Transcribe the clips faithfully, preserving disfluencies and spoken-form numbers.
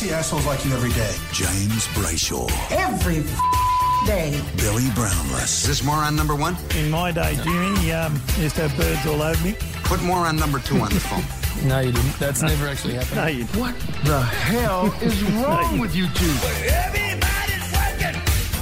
see assholes like you every day. James Brayshaw. Every f- day. Billy Brownless. Is this moron number one? In my day, Jimmy, um, used to have birds all over me. Put moron number two on the phone. No, you didn't. That's never actually happened. No, you didn't. What the hell is wrong with you two? Everybody's working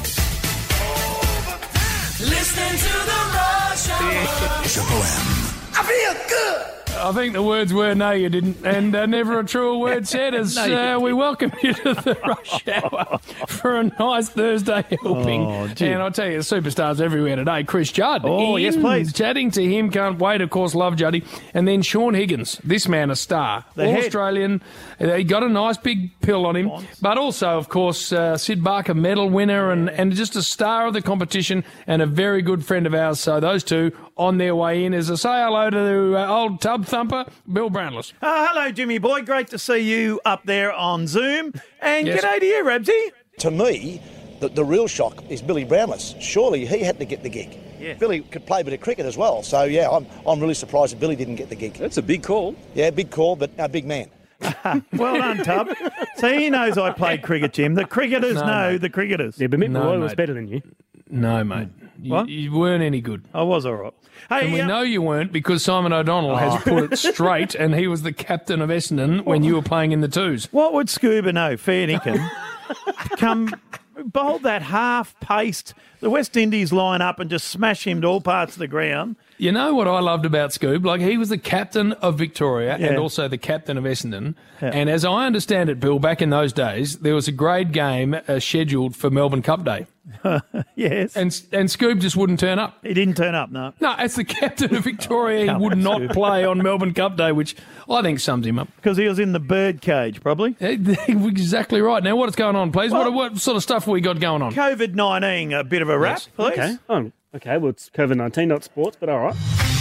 overtime. Listening to the Rush Hour. Triple M. I feel good. I think the words were no, you didn't, and uh, never a truer word said as uh, we welcome you to the Rush Hour for a nice Thursday helping. Oh, gee. And I'll tell you, the superstars everywhere today. Chris Judd. Oh, in, yes, please. Chatting to him, can't wait, of course, love Juddy. And then Sean Higgins, this man a star. The head. Australian. Uh, he got a nice big pill on him. But also, of course, uh, Sid Barker medal winner and, and just a star of the competition and a very good friend of ours. So those two on their way in. As I say hello to uh, old tub thumper, Bill Brownless. Uh, hello, Jimmy boy. Great to see you up there on Zoom. And Yes. g'day to you, Rabsy. To me, the, the real shock is Billy Brownless. Surely he had to get the gig. Yeah. Billy could play a bit of cricket as well. So, yeah, I'm, I'm really surprised that Billy didn't get the gig. That's a big call. Yeah, big call, but a big man. Well done, Tub. See, he knows I played cricket, Jim. The cricketers No, know mate. the cricketers. Yeah, but Mick No, Malloy was mate. better than you. No, mate. You, What? you weren't any good. I was all right. Hey, And we uh, know you weren't because Simon O'Donnell has put it straight and he was the captain of Essendon when you were playing in the twos. what would Scuba know? Fair dinkum. Come bowl that half-paced, the West Indies line up and just smash him to all parts of the ground. You know what I loved about Scoob? Like, he was the captain of Victoria Yeah. and also the captain of Essendon. Yeah. And as I understand it, Bill, back in those days, there was a grade game uh, scheduled for Melbourne Cup Day. Yes. And and Scoob just wouldn't turn up. He didn't turn up, no. No, as the captain of Victoria, Come he would on, not Scoob. play on Melbourne Cup Day, which I think sums him up. Because he was in the bird cage, probably. Exactly right. Now, what's going on, please? Well- what, what sort of stuff have we got going on? COVID nineteen, a bit of a wrap, Yes. please. Okay. Oh, okay. Well, it's COVID nineteen, not sports, but all right.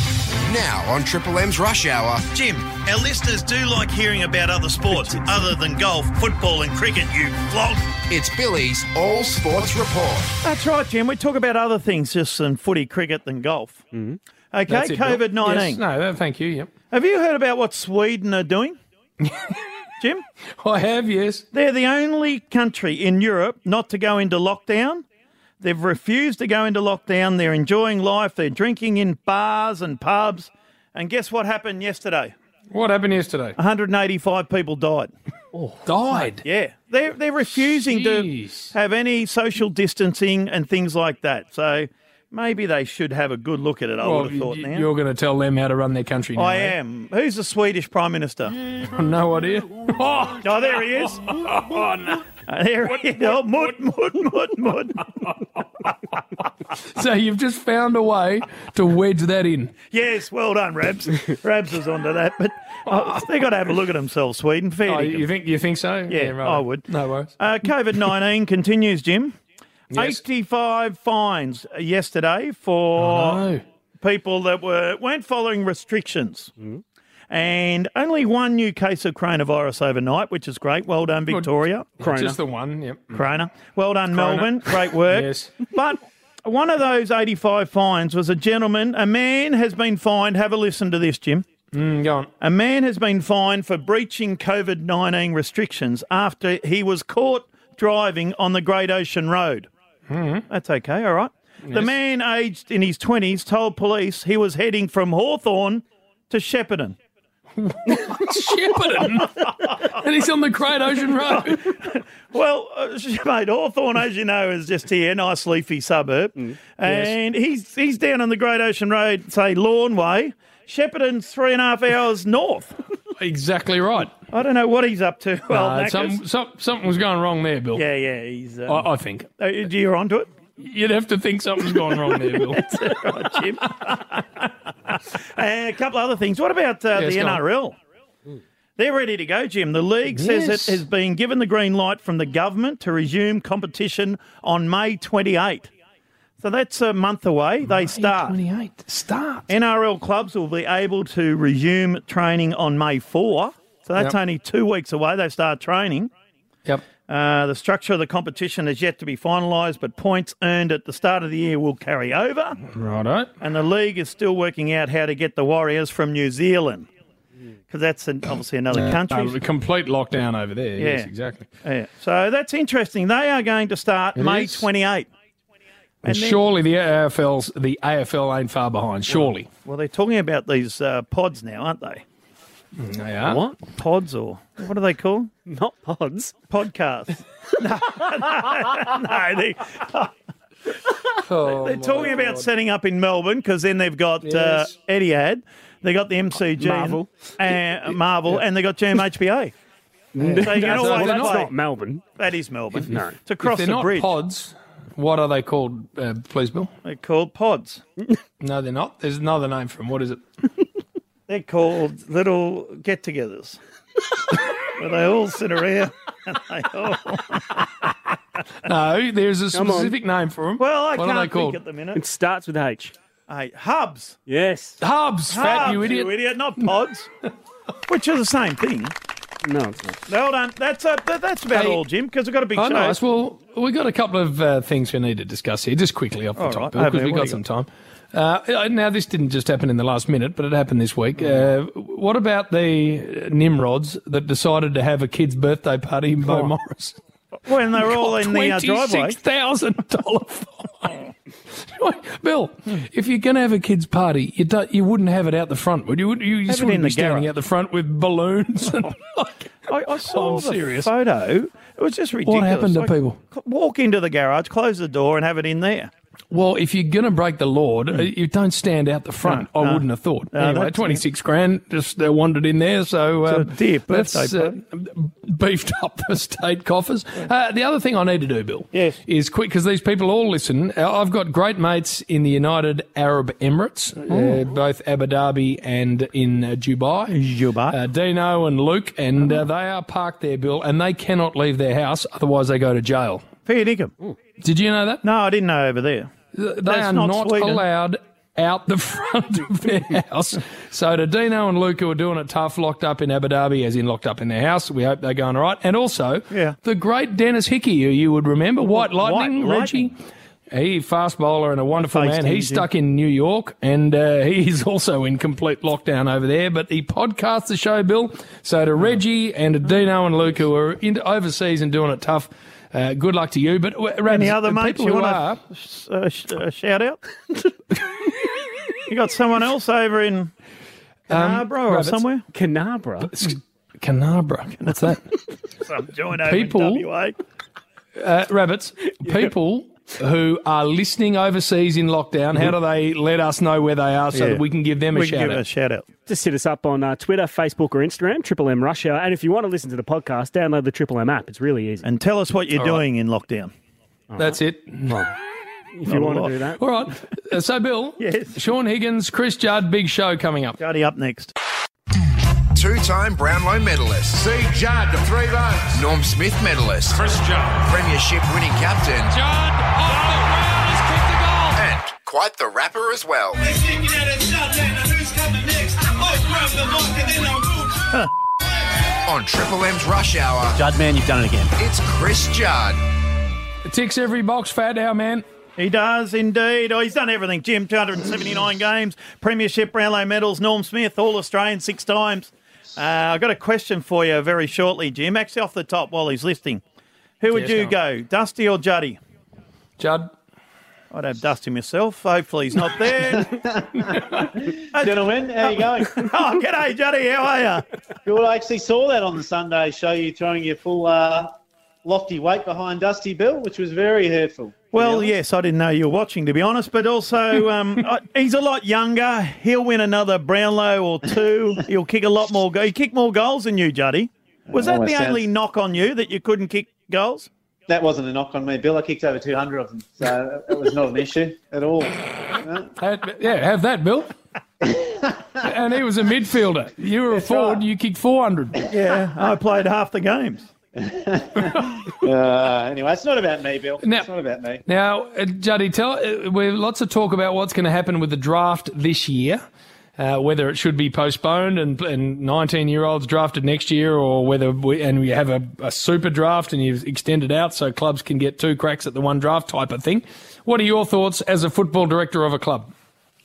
Now on Triple M's Rush Hour. Jim, our listeners do like hearing about other sports other than golf, football and cricket, you flog. It's Billy's All Sports Report. That's right, Jim. We talk about other things just than footy, cricket than golf. Mm-hmm. Okay, That's it, Bill. COVID nineteen. Yes, no, uh, thank you, yep. Have you heard about what Sweden are doing, Jim? I have, yes. They're the only country in Europe not to go into lockdown. They've refused to go into lockdown. They're enjoying life. They're drinking in bars and pubs. And guess what happened yesterday? What happened yesterday? one hundred eighty-five people died. Died. Yeah. They're, they're refusing Jeez. to have any social distancing and things like that. So maybe they should have a good look at it, I Well, would have thought y- now. you're going to tell them how to run their country now. I eh? am. Who's the Swedish Prime Minister? No idea. Oh, Oh, there he is. oh, no. Uh, there he is. Oh, mud, mud, mud, mud. So you've just found a way to wedge that in. Yes, well done, Rabs. Rabs was onto that. But oh, they got to have a look at themselves, Sweden. Fair Oh, dinkum. you think you think so? Yeah, right. I would. No worries. Uh, COVID nineteen continues, Jim. Yes. eighty-five fines yesterday for Oh, people that were, weren't following restrictions. And only one new case of coronavirus overnight, which is great. Well done, Victoria. no. Just the one, yep. Corona. Well done, Corona. Melbourne. Great work. Yes. But one of those eighty-five fines was a gentleman, a man has been fined. Have a listen to this, Jim. Mm, go on. A man has been fined for breaching COVID nineteen restrictions after he was caught driving on the Great Ocean Road. Mm-hmm. That's okay, all right. The Yes. man, aged in his twenties, told police he was heading from Hawthorn to Shepparton. Shepparton. And he's on the Great Ocean Road. Well, uh, mate, Hawthorn, as you know, is just here, nice leafy suburb. And he's he's down on the Great Ocean Road, say, Lawn Way. Shepparton's three and a half hours north. Exactly right. I don't know what he's up to. Well, Uh, some, some, something was going wrong there, Bill. yeah, yeah, he's... Um, I, I think. uh, you're onto it? You'd have to think something's gone wrong there, Bill. Right, Jim. And a couple other things. What about uh, Yes, the go on. N R L? They're ready to go, Jim. The league says Yes. it has been given the green light from the government to resume competition on May twenty-eighth. So that's a month away. They start. twenty-eight. Start. N R L clubs will be able to resume training on May fourth. So that's Yep. only two weeks away. They start training. Yep. Uh, the structure of the competition is yet to be finalised, but points earned at the start of the year will carry over. Righto. And the league is still working out how to get the Warriors from New Zealand. because that's an, obviously another Uh, country. uh, complete lockdown over there. Yes, Yeah. exactly. Yeah. So that's interesting. They are going to start It May is. twenty-eighth. And, then- surely the A F L's the A F L ain't far behind. Surely Well, they're talking about these uh, pods now, aren't they? they are. What? Pods or what are they called? Not pods. Podcasts. no, no, no, they, Oh, they're talking about setting up in Melbourne because then they've got Yes. uh, Etihad, they got the M C G, Marvel. and Marvel, and they got G M H B A. So you can So always Well, that's play. not Melbourne. That is Melbourne. No. It's across if they're the not bridge. pods, what are they called, uh, please, Bill? They're called pods. No, they're not. There's another name for them. What is it? They're called little get-togethers. Where they all sit around and they all... No, there's a Come on. specific name for them. Well, I what are can't they think called? at the minute. It starts with H. Hey, hubs. Yes. Hubs, fat Hubs, you idiot. not pods. Which are the same thing. No, it's not. Well done. That's, uh, that- that's about Hey. all, Jim, because we've got a big Oh, show. nice. Well, we've got a couple of uh, things we need to discuss here, just quickly off the All top, right. Bill, Over because there, we've what got do some you time. Uh, now, this didn't just happen in the last minute, but it happened this week. Uh, what about the Nimrods that decided to have a kid's birthday party in Bo Morris? When they were all in the uh, driveway. twenty-six thousand dollars fine. Bill, if you're going to have a kid's party, you don't, you wouldn't have it out the front, would you? Would you, you just Have it wouldn't in be the standing garage. out the front with balloons. And like, I, I saw I'm the serious. photo. It was just ridiculous. What happened to Like, people? Walk into the garage, close the door, and have it in there. Well, if you're going to break the law, uh you don't stand out the front. No, I no. wouldn't have thought. No, anyway, that's twenty-six grand just uh, wandered in there. So, So, uh, dear birthday that's, uh, beefed up the state coffers. Uh, the other thing I need to do, Bill, Yes. is quick, because these people all listen. Uh, I've got great mates in the United Arab Emirates, uh, both Abu Dhabi and in uh, Dubai. Dubai. Uh, Dino and Luke, and uh, they are parked there, Bill, and they cannot leave their house, otherwise they go to jail. Fair dinkum. Did you know that? No, I didn't know over there. They That's are not not, Sweden. allowed out the front of their house. So to Dino and Luke, who are doing it tough, locked up in Abu Dhabi, as in locked up in their house, we hope they're going all right. And also, Yeah. the great Dennis Hickey, who you would remember, White Lightning, White Reggie. He, fast bowler and a wonderful Faced man. him, He's Jim. stuck in New York, and uh, he's also in complete lockdown over there. But he podcasts the show, Bill. So to Reggie and to Dino and Luke, who are into overseas and doing it tough, uh, good luck to you. But uh, Rabs, Any other the mates people you who want are, to uh, sh- uh, shout out? You got someone else over in Canberra or Um, Rabbits. somewhere? Canabra. Canabra. What's that? Some joint over People- in W A. Uh, rabbits, people who are listening overseas in lockdown, how do they let us know where they are so Yeah. that we can give them a We can shout give out? a shout out. Just hit us up on uh, Twitter, Facebook, or Instagram, Triple M Rush Hour. And if you want to listen to the podcast, download the Triple M app. It's really easy. And tell us what you're doing in lockdown. That's it. If Not you a want lot. to do that. All right. Uh, so, Bill, Yes. Sean Higgins, Chris Judd, big show coming up. Jody up next. Two-time Brownlow medalist. See Judd, three votes. Norm Smith medalist. Chris Judd. Premiership winning captain. Judd off the ground has kicked the goal. And quite the rapper as well. On Triple M's Rush Hour, Judd, man, you've done it again. it's Chris Judd. It ticks every box, fat our man. He does indeed. Oh, he's done everything. Jim, two hundred seventy-nine games, Premiership, Brownlow medals. Norm Smith, All Australian six times. Uh, I've got a question for you very shortly, Jim. Actually, off the top while he's listing. Who would Yes, you go go, Dusty or Juddy? Judd. I'd have Dusty myself. Hopefully he's not there. Gentlemen, how you going? Oh, g'day, Juddy. How are you? Good. I actually saw that on the Sunday show, you throwing your full uh, lofty weight behind Dusty Bill, which was very hurtful. to be Well, honest. yes, I didn't know you were watching, to be honest, but also um, I- he's a lot younger. He'll win another Brownlow or two. He'll kick a lot more goals. He kicked more goals than you, Juddy. Was that Oh, the that only sounds- knock on you, that you couldn't kick goals? That wasn't a knock on me, Bill. I kicked over two hundred of them, so it was not an issue at all. You know? Had- yeah, have that, Bill. And he was a midfielder. You were a forward, right. you kicked four hundred. Yeah, I played half the games. Uh, anyway, it's not about me, Bill. Now- it's not about me. Now, uh, Juddy, tell uh, we've lots of talk about what's going to happen with the draft this year, uh, whether it should be postponed and and nineteen-year-olds drafted next year, or whether we, and we have a, a super draft and you've extended out so clubs can get two cracks at the one draft type of thing. What are your thoughts as a football director of a club?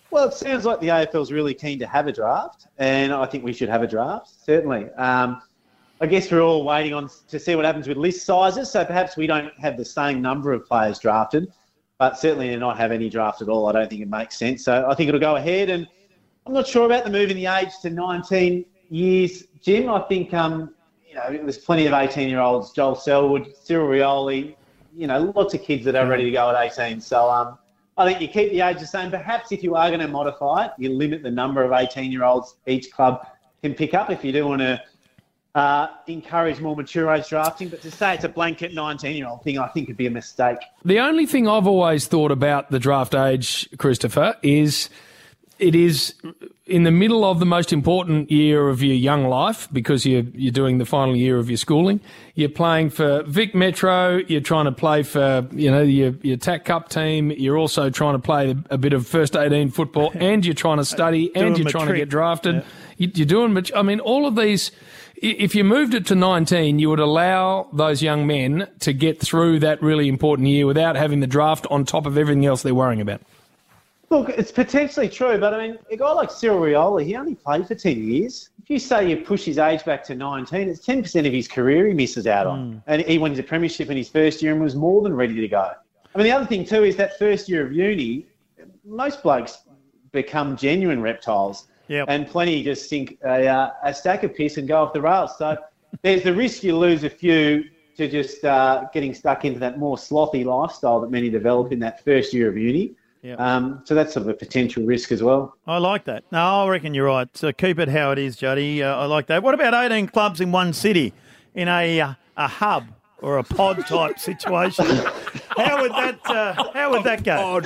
Well, it sounds like the A F L's really keen to have a draft, and I think we should have a draft, certainly. Um, I guess we're all waiting on to see what happens with list sizes, so perhaps we don't have the same number of players drafted, but certainly to not have any draft at all, I don't think it makes sense. So I think it'll go ahead, and I'm not sure about the moving the age to nineteen years, Jim. I think um, you know there's plenty of eighteen-year-olds, Joel Selwood, Cyril Rioli, you know, lots of kids that are ready to go at eighteen. So um, I think you keep the age the same. Perhaps if you are going to modify it, you limit the number of eighteen-year-olds each club can pick up if you do want to uh, encourage more mature age drafting. But to say it's a blanket nineteen-year-old thing, I think would be a mistake. The only thing I've always thought about the draft age, Christopher, is it is in the middle of the most important year of your young life because you're, you're doing the final year of your schooling. You're playing for Vic Metro. You're trying to play for, you know, your, your T A C Cup team. You're also trying to play a bit of first eighteen football, and you're trying to study, and you're trying to get drafted. Yeah. You, you're doing, I mean, all of these, if you moved it to nineteen, you would allow those young men to get through that really important year without having the draft on top of everything else they're worrying about. Look, it's potentially true, but I mean, a guy like Cyril Rioli, he only played for ten years. If you say you push his age back to nineteen, it's ten percent of his career he misses out on. Mm. And he won his premiership in his first year and was more than ready to go. I mean, the other thing too is that first year of uni, most blokes become genuine reptiles. Yep. And plenty just sink a, uh, a stack of piss and go off the rails. So there's the risk you lose a few to just uh, getting stuck into that more slothy lifestyle that many develop in that first year of uni. Yep. Um, so that's sort of a potential risk as well. I like that. No, I reckon you're right. So keep it how it is, Juddy. Uh, I like that. What about eighteen clubs in one city in a uh, a hub or a pod type situation? How would that uh, How would that go?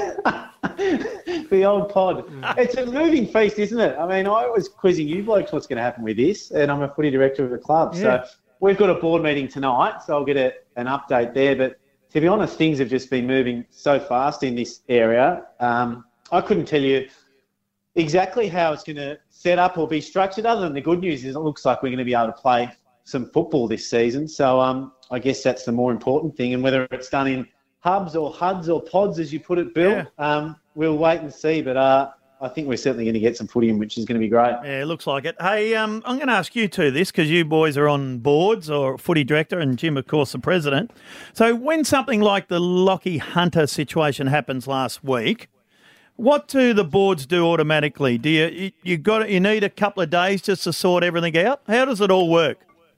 The old pod. It's a moving feast, isn't it? I mean, I was quizzing you blokes what's going to happen with this, and I'm a footy director of the club. Yeah. So we've got a board meeting tonight, so I'll get a, an update there. But to be honest, things have just been moving so fast in this area. Um, I couldn't tell you exactly how it's going to set up or be structured, other than the good news is it looks like we're going to be able to play some football this season. So um, I guess that's the more important thing. And whether it's done in hubs or H U Ds or pods, as you put it, Bill, yeah. um, we'll wait and see. But uh, I think we're certainly going to get some footy in, which is going to be great. Yeah, it looks like it. Hey, um, I'm going to ask you two this because you boys are on boards, or footy director, and Jim, of course, the president. So when something like the Lockie Hunter situation happens last week, what do the boards do automatically? Do you you, you got you need a couple of days just to sort everything out? How does it all work?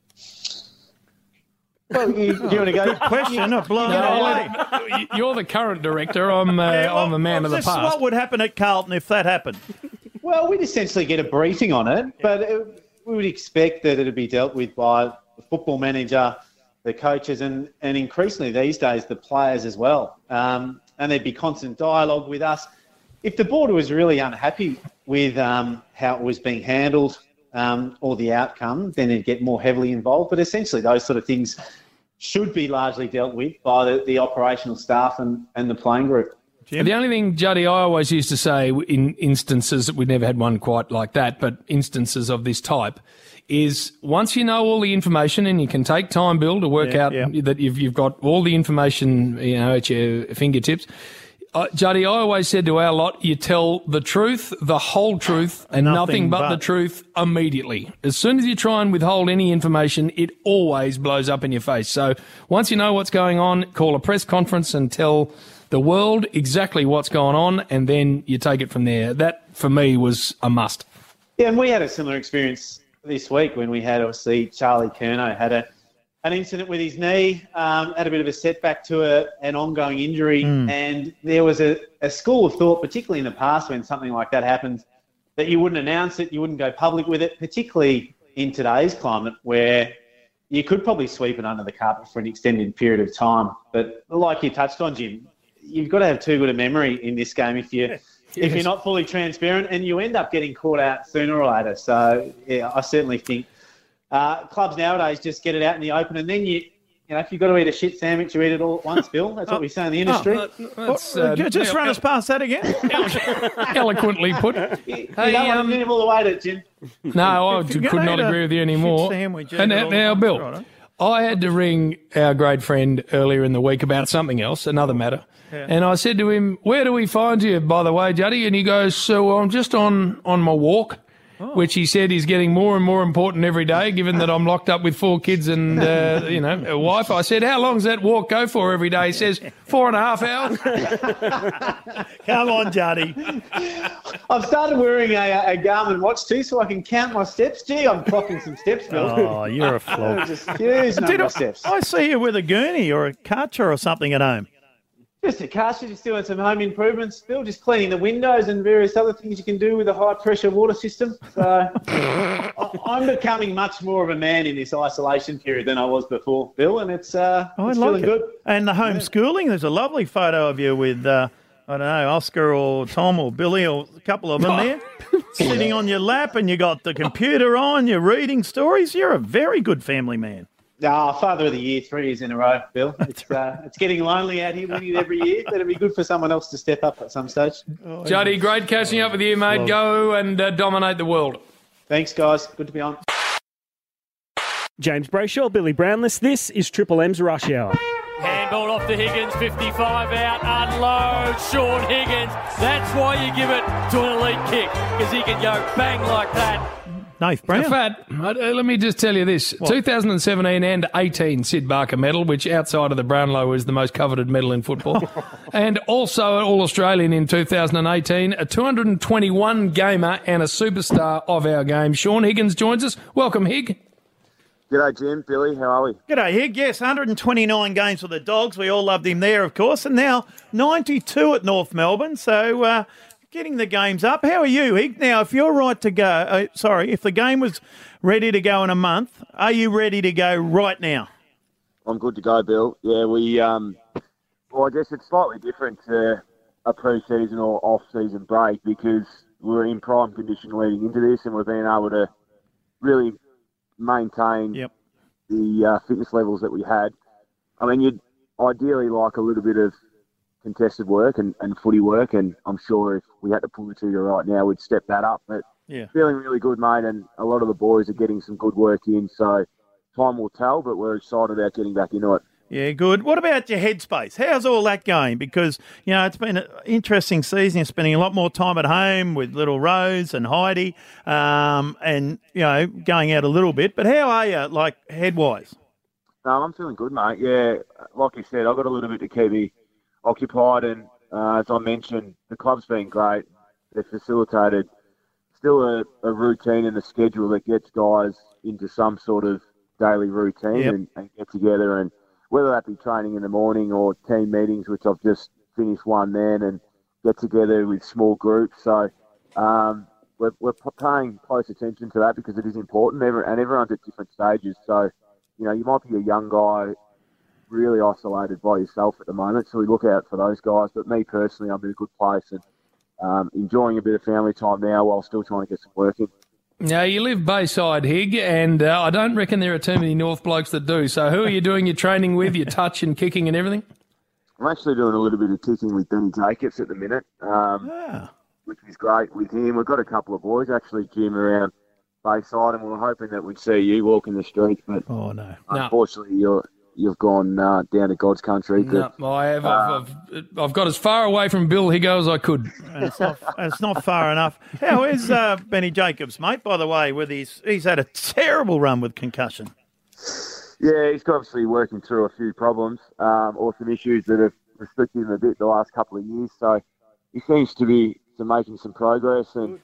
Well, you, do you want to go? Good question. I've blown it away. You're the current director. I'm, uh, yeah, well, I'm a man well, of the past. What would happen at Carlton if that happened? Well, we'd essentially get a briefing on it, yeah. but it, we would expect that it would be dealt with by the football manager, the coaches, and, and increasingly these days the players as well. Um, and there'd be constant dialogue with us. If the board was really unhappy with um, how it was being handled um, or the outcome, then it'd get more heavily involved. But essentially those sort of things should be largely dealt with by the, the operational staff and, and the playing group. Jim? The only thing, Juddy, I always used to say in instances, we've never had one quite like that, but instances of this type, is once you know all the information, and you can take time, Bill, to work yeah, out yeah. that you've, you've got all the information, you know, at your fingertips. Uh, Juddy, I always said to our lot, you tell the truth, the whole truth, and nothing, nothing but, but the truth immediately. As soon as you try and withhold any information, it always blows up in your face. So once you know what's going on, call a press conference and tell the world exactly what's going on, and then you take it from there. That, for me, was a must. Yeah, and we had a similar experience this week when we had, obviously, Charlie Curnow had a an incident with his knee, um, had a bit of a setback to a, an ongoing injury. Mm. And there was a, a school of thought, particularly in the past when something like that happens, that you wouldn't announce it, you wouldn't go public with it, particularly in today's climate where you could probably sweep it under the carpet for an extended period of time. But like you touched on, Jim, you've got to have too good a memory in this game if, you, yes. if you're not fully transparent, and you end up getting caught out sooner or later. So, yeah, I certainly think Uh, clubs nowadays just get it out in the open, and then you, you know, if you've got to eat a shit sandwich, you eat it all at once, Bill. That's what we say in the industry. Oh, uh, just run us past that again. Eloquently put. You, you hey, don't um, want to all the way to it, Jim. No, I could not agree with you anymore. Sandwich, and now, now Bill, right, I had to ring our great friend earlier in the week about something else, another matter. Yeah. And I said to him, where do we find you, by the way, Juddy? And he goes, so I'm just on, on my walk, oh. which he said is getting more and more important every day, given that I'm locked up with four kids and, uh, you know, a wife. I said, how long does that walk go for every day? He says, four and a half hours. Come on, Juddy. I've started wearing a, a Garmin watch too, so I can count my steps. Gee, I'm clocking some steps, Bill. Oh, you're a flog. Just huge number Did I, of steps. I see you with a gurney or a Karcher or something at home. Just a Karcher, just doing some home improvements, Bill, just cleaning the windows and various other things you can do with a high-pressure water system. So I- I'm becoming much more of a man in this isolation period than I was before, Bill, and it's, uh, I it's like feeling it. good. And the homeschooling, there's a lovely photo of you with, uh, I don't know, Oscar or Tom or Billy or a couple of them there, sitting on your lap, and you got the computer on, you're reading stories. You're a very good family man. Ah, Father of the Year, three years in a row, Bill. It's uh, it's getting lonely out here winning it every year. Better be good for someone else to step up at some stage. Oh, Juddy, great catching up with you, mate. Go and uh, dominate the world. Thanks, guys. Good to be on. James Brayshaw, Billy Brownless. This is Triple M's Rush Hour. Handball off to Higgins, fifty-five out, unload, Sean Higgins. That's why you give it to an elite kick, because he can go bang like that. Nath Brown. Fat, uh, let me just tell you this. What? two thousand seventeen and eighteen Sid Barker medal, which outside of the Brownlow is the most coveted medal in football. And also an All-Australian in two thousand eighteen, a two hundred twenty-one gamer and a superstar of our game. Sean Higgins joins us. Welcome, Hig. G'day, Jim. Billy, how are we? G'day, Hig. Yes, one hundred twenty-nine games for the Dogs. We all loved him there, of course. And now ninety-two at North Melbourne. So uh, getting the games up. How are you, Hig? Now, if you're right to go, uh, sorry, if the game was ready to go in a month, are you ready to go right now? I'm good to go, Bill. Yeah, we, um, well, I guess it's slightly different to a pre-season or off-season break because we're in prime condition leading into this and we've been able to really maintain yep. the uh, fitness levels that we had. I mean, you'd ideally like a little bit of contested work and, and footy work, and I'm sure if we had to pull the trigger right now, we'd step that up. But yeah. feeling really good, mate, and a lot of the boys are getting some good work in, so time will tell, but we're excited about getting back into it. Yeah, good. What about your headspace? How's all that going? Because, you know, it's been an interesting season. You're spending a lot more time at home with little Rose and Heidi um, and, you know, going out a little bit. But how are you, like, head-wise? No, I'm feeling good, mate. Yeah, like you said, I've got a little bit to keep me occupied. And uh, as I mentioned, the club's been great. They've facilitated still a, a routine and a schedule that gets guys into some sort of daily routine yep. and, and get together, and whether that be training in the morning or team meetings, which I've just finished one then, and get together with small groups. So um, we're, we're paying close attention to that because it is important, and everyone's at different stages. So, you know, you might be a young guy really isolated by yourself at the moment, so we look out for those guys. But me personally, I'm in a good place and um, enjoying a bit of family time now while still trying to get some work in. Now, you live Bayside, Hig, and uh, I don't reckon there are too many North blokes that do. So who are you doing your training with, your touch and kicking and everything? I'm actually doing a little bit of kicking with Benny Jacobs at the minute, um, ah. which is great with him. We've got a couple of boys actually, Jim, around Bayside, and we we're hoping that we'd see you walking the streets, but oh, no. unfortunately you're... You've gone uh, down to God's country. But, no, I have. Uh, I've, I've, I've got as far away from Bill Higo as I could. And it's not, it's not far enough. How is uh, Benny Jacobs, mate, by the way, with his, he's had a terrible run with concussion. Yeah, he's obviously working through a few problems um, or some issues that have restricted him a bit the last couple of years. So he seems to be to making some progress. And,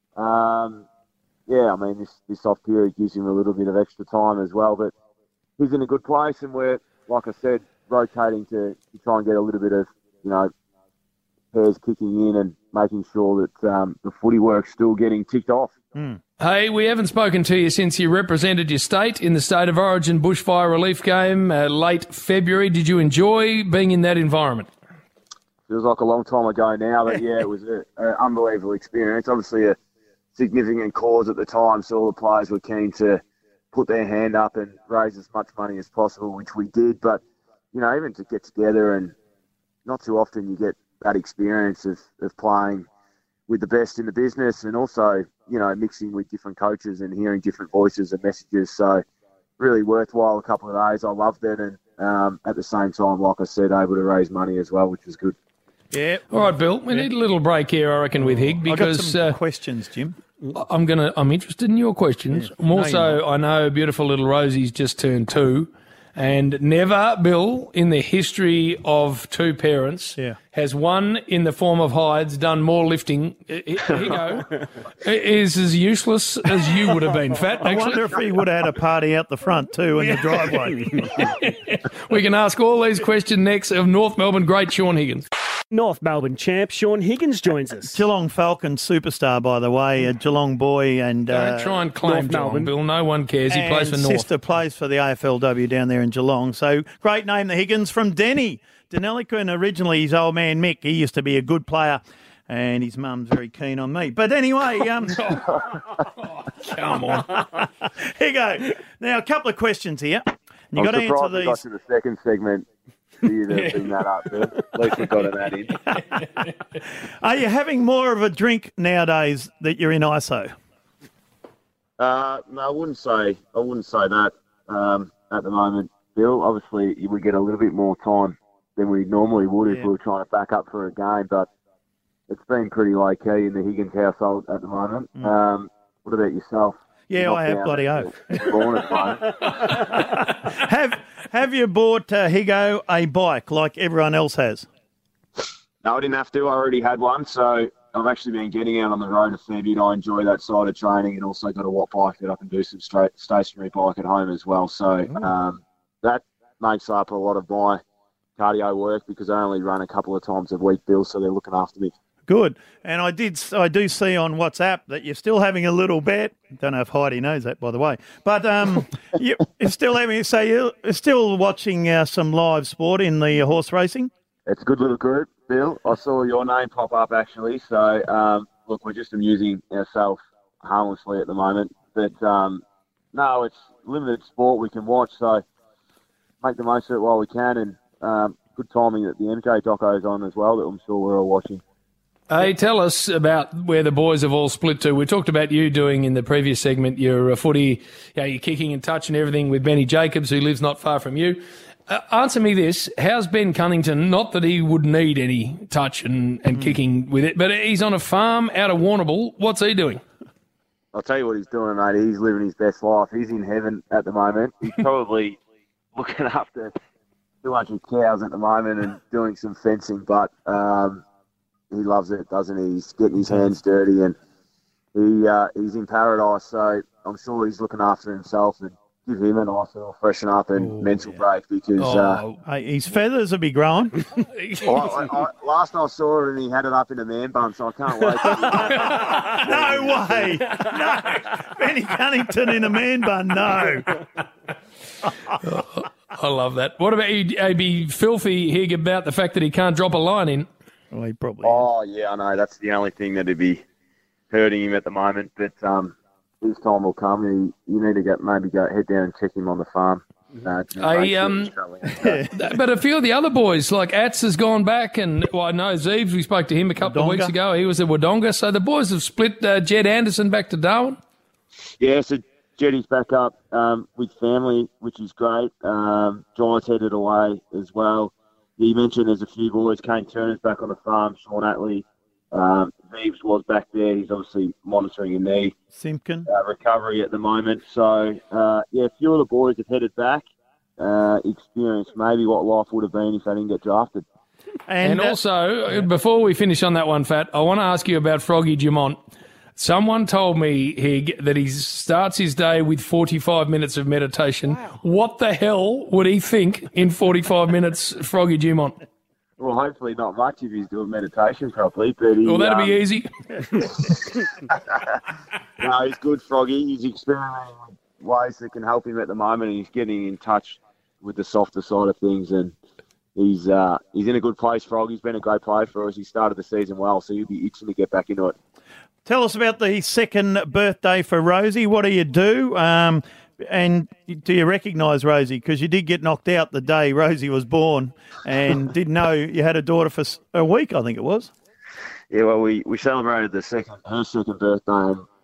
um, yeah, I mean, this, this off period gives him a little bit of extra time as well. But he's in a good place, and we're, like I said, rotating to, to try and get a little bit of, you know, pairs kicking in and making sure that um, the footy work's still getting ticked off. Mm. Hey, we haven't spoken to you since you represented your state in the State of Origin bushfire relief game uh, late February. Did you enjoy being in that environment? Feels like a long time ago now, but yeah, it was an unbelievable experience. Obviously a significant cause at the time, so all the players were keen to put their hand up and raise as much money as possible, which we did. But, you know, even to get together, and not too often you get that experience of, of playing with the best in the business, and also, you know, mixing with different coaches and hearing different voices and messages. So really worthwhile a couple of days. I loved it, and um, at the same time, like I said, able to raise money as well, which was good. Yeah. All right, Bill. We need a little break here, I reckon, with Hig because I got some uh, questions, Jim. I'm gonna. I'm interested in your questions. Yeah. More No, so, you're I know beautiful little Rosie's just turned two, and never, Bill, in the history of two parents, Yeah. has one in the form of Hydes done more lifting. Here you go. Is as useless as you would have been, Fat. I Actually. wonder if he would have had a party out the front too in the driveway. We can ask all these questions next of North Melbourne great Sean Higgins. North Melbourne champ Sean Higgins joins us. Geelong Falcons superstar, by the way, a Geelong boy, and Don't uh, try and claim North Geelong, Melbourne. Bill. No one cares. He plays for and North. sister plays for the A F L W down there in Geelong. So great name, the Higgins from Denny. Denelican, originally his old man Mick. He used to be a good player, and his mum's very keen on me. But anyway, um, come on. Here you go. Now a couple of questions here. You I'm got to answer surprised we got these. to the second segment for you to bring that up. Bill. At least we got an ad in. Are you having more of a drink nowadays that you're in I S O? Uh, no, I wouldn't say. I wouldn't say that um, at the moment, Bill. Obviously, we get a little bit more time than we normally would if Yeah. we were trying to back up for a game, but it's been pretty low key in the Higgins household at the moment. Mm. Um, what about yourself? Yeah, You're I not have down bloody at oath. the Vaughan at the moment. have Have you bought uh, Higo a bike like everyone else has? No, I didn't have to. I already had one, so I've actually been getting out on the road a fair bit. I enjoy that side of training, and also got a watt bike that I can do some straight stationary bike at home as well. So um, that makes up a lot of my cardio work because I only run a couple of times a week, Bill. So they're looking after me. Good. And I did. I do see on WhatsApp that you're still having a little bet. Don't know if Heidi knows that, by the way. But um, you, you're still having. So you're still watching uh, some live sport in the horse racing. It's a good little group, Bill. I saw your name pop up actually. So um, look, we're just amusing ourselves harmlessly at the moment. But um, no, it's limited sport we can watch. So make the most of it while we can. And um, good timing that the M K doco is on as well. That I'm sure we're all watching. Hey, tell us about where the boys have all split to. We talked about you doing in the previous segment your uh, footy, you know, your kicking and touch and everything with Benny Jacobs, who lives not far from you. Uh, answer me this. How's Ben Cunnington? Not that he would need any touch and, and mm. kicking with it, but he's on a farm out of Warrnambool. What's he doing? I'll tell you what he's doing, mate. He's living his best life. He's in heaven at the moment. He's probably looking after two hundred cows at the moment and doing some fencing, but... Um, he loves it, doesn't he? He's getting his hands dirty, and he uh, he's in paradise. So I'm sure he's looking after himself and give him a nice little freshen up and Ooh, mental yeah. break because Oh, uh, hey, his feathers will be growing. I, I, I, last I saw it, and he had it up in a man bun. So I can't wait. No way. No. Benny Cunnington in a man bun. No. I love that. What about you? He'd be filthy Hig about the fact that he can't drop a line in. Well, he probably. Oh yeah, I know. That's the only thing that'd be hurting him at the moment. But um, his time will come. He, you need to get maybe go head down and check him on the farm. Uh, I, um, but a few of the other boys, like Atz has gone back, and well, I know Zeebs, we spoke to him a couple Wodonga. of weeks ago. He was at Wodonga. So the boys have split uh, Jed Anderson back to Darwin. Yeah, so Jetty's back up um, with family, which is great. Um, Giants headed away as well. You mentioned there's a few boys. Kane Turner's back on the farm. Sean Atley. Um, Zeebs was back there. He's obviously monitoring a knee. Simpkin. Uh, recovery at the moment. So, uh, yeah, a few of the boys have headed back. Uh, experienced maybe what life would have been if they didn't get drafted. And, and uh, also, yeah. before we finish on that one, Fat, I want to ask you about Froggy Dumont. Someone told me Hig, that he starts his day with forty-five minutes of meditation. Wow. What the hell would he think in forty-five minutes, Froggy Dumont? Well, hopefully not much if he's doing meditation properly. But he, well, that'd um, be easy. No, he's good, Froggy. He's experimenting with ways that can help him at the moment, and he's getting in touch with the softer side of things. And he's uh, he's in a good place, Frog. He's been a great player for us. He started the season well, so he'll be itching to get back into it. Tell us about the second birthday for Rosie. What do you do? Um, and do you recognise Rosie? Because you did get knocked out the day Rosie was born and didn't know you had a daughter for a week, I think it was. Yeah, well, we, we celebrated the second her second birthday, and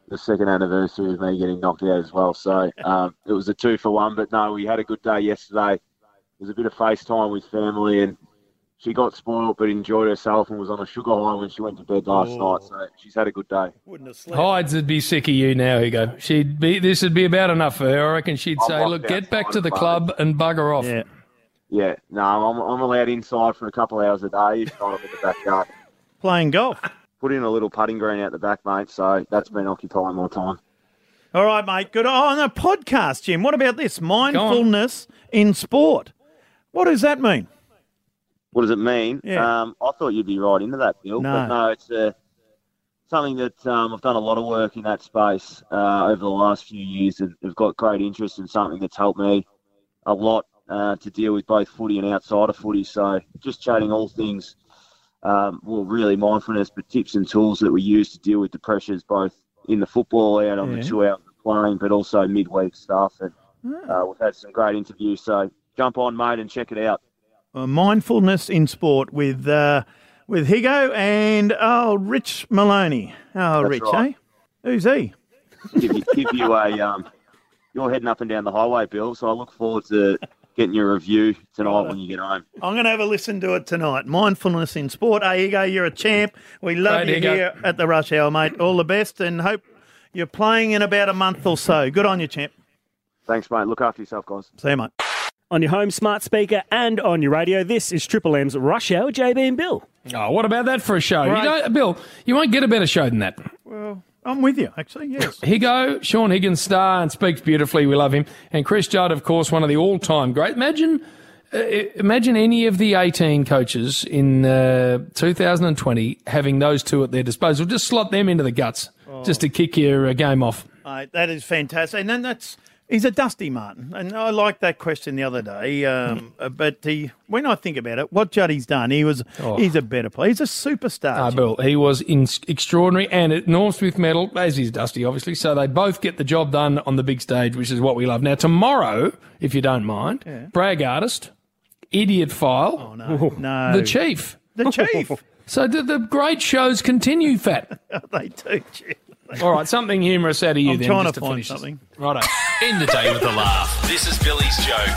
the second anniversary of me getting knocked out as well. So um, it was a two for one. But no, we had a good day yesterday. It was a bit of FaceTime with family, and she got spoiled but enjoyed herself and was on a sugar high when she went to bed last Oh. night. So she's had a good day. Wouldn't have slept. Hides would be sick of you now, Hugo. She'd be. This would be about enough for her. I reckon she'd I'm say, locked "Look, get back outside to the at the club and bugger off." Yeah. Yeah, no, I'm, I'm allowed inside for a couple of hours a day. If not, I'm in the backyard. Playing golf. Put in a little putting green out the back, mate. So that's been occupying my time. All right, mate. Good. Oh, on a podcast, Jim. What about this? Mindfulness in sport. What does that mean? What does it mean? Yeah. Um, I thought you'd be right into that, Bill. No. But no, it's uh, something that um, I've done a lot of work in that space uh, over the last few years, and have got great interest in something that's helped me a lot uh, to deal with both footy and outside of footy. So just chatting all things, um, well, really mindfulness, but tips and tools that we use to deal with the pressures both in the football, out on Yeah. the two hours of playing, but also midweek stuff. And uh, we've had some great interviews. So jump on, mate, and check it out. Uh, mindfulness in sport with uh, with Higo and oh, Rich Maloney. Oh, That's Rich, right. eh? Who's he? give you, give you a. Um, you're heading up and down the highway, Bill. So I look forward to getting your review tonight when you get home. I'm going to have a listen to it tonight. Mindfulness in sport. Hey, Higo, you're a champ. We love Great, you Higo. here at the Rush Hour, mate. All the best, and hope you're playing in about a month or so. Good on you, champ. Thanks, mate. Look after yourself, guys. See you, mate. On your home smart speaker and on your radio, this is Triple M's Rush Hour, J B and Bill. Oh, what about that for a show? Right. You don't, Bill, you won't get a better show than that. Well, I'm with you, actually, yes. Higo, Sean Higgins, star, and speaks beautifully. We love him. And Chris Judd, of course, one of the all-time great. Imagine, uh, imagine any of the eighteen coaches in uh, two thousand twenty having those two at their disposal. Just slot them into the guts, just to kick your uh, game off. Mate, that is fantastic. And then that's he's a Dusty Martin. And I liked that question the other day. Um, but he, when I think about it, what Juddy's done, he was Oh. he's a better player. He's a superstar. Uh, Jim. Bill, he was in, extraordinary. And at Norm Smith medal, as is Dusty, obviously. So they both get the job done on the big stage, which is what we love. Now, tomorrow, if you don't mind, brag artist, idiot file, Oh, no. No. the chief. The chief. So the, the great shows continue, Fat. They do, Jim. All right, something humorous out of you I'm then. trying just to to find finish this. something. Righto. End the day with a laugh. This is Billy's joke.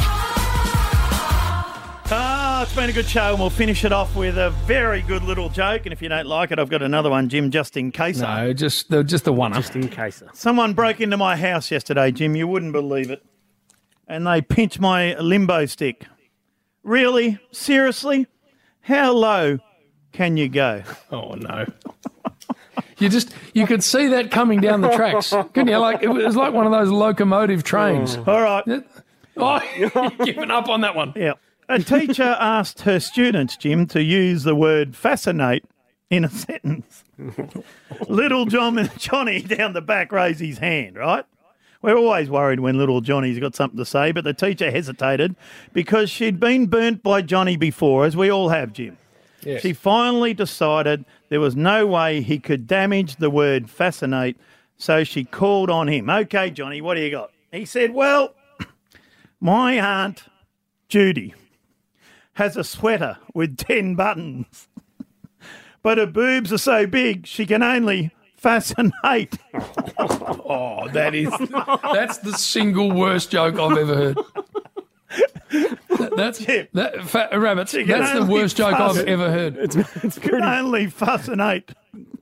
Ah, it's been a good show, and we'll finish it off with a very good little joke. And if you don't like it, I've got another one, Jim, just in case. No, just the, just the one. Just in case. Someone broke into my house yesterday, Jim. You wouldn't believe it. And they pinched my limbo stick. Really? Seriously? How low can you go? Oh, no. You just, you could see that coming down the tracks. Couldn't you? Like, it was like one of those locomotive trains. All right. Oh, you've given up on that one. Yeah. A teacher asked her students, Jim, to use the word fascinate in a sentence. Little John Johnny down the back raised his hand, right? We're always worried when little Johnny's got something to say, but the teacher hesitated because she'd been burnt by Johnny before, as we all have, Jim. Yes. She finally decided there was no way he could damage the word fascinate, so she called on him. Okay, Johnny, what do you got? He said, well, my aunt, Judy, has a sweater with ten buttons, but her boobs are so big she can only fascinate. Oh, that is, that's the single worst joke I've ever heard. That- That's that, fat, rabbits. can That's the only worst joke fuss- I've ever heard. It's, it's Can pretty. only fascinate.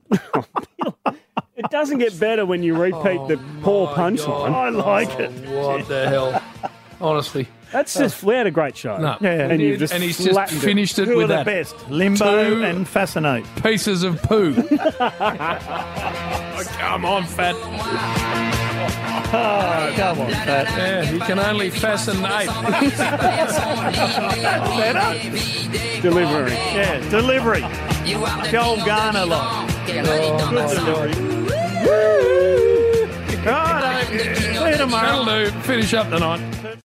It doesn't get better when you repeat the poor punchline. I like it. What the hell? Honestly. That's just, we had a great show. No. Yeah. And you've just and he's just flattened it. finished it Who are with the that. best? Limbo Two- and fascinate. Pieces of poo. Oh, come on, Fat. Oh, come on, Pat. Yeah, he can only fascinate. Better? Delivery. Yeah, delivery. Joel Garner like. Oh, good delivery. Right, see you tomorrow. That'll do. Finish up tonight.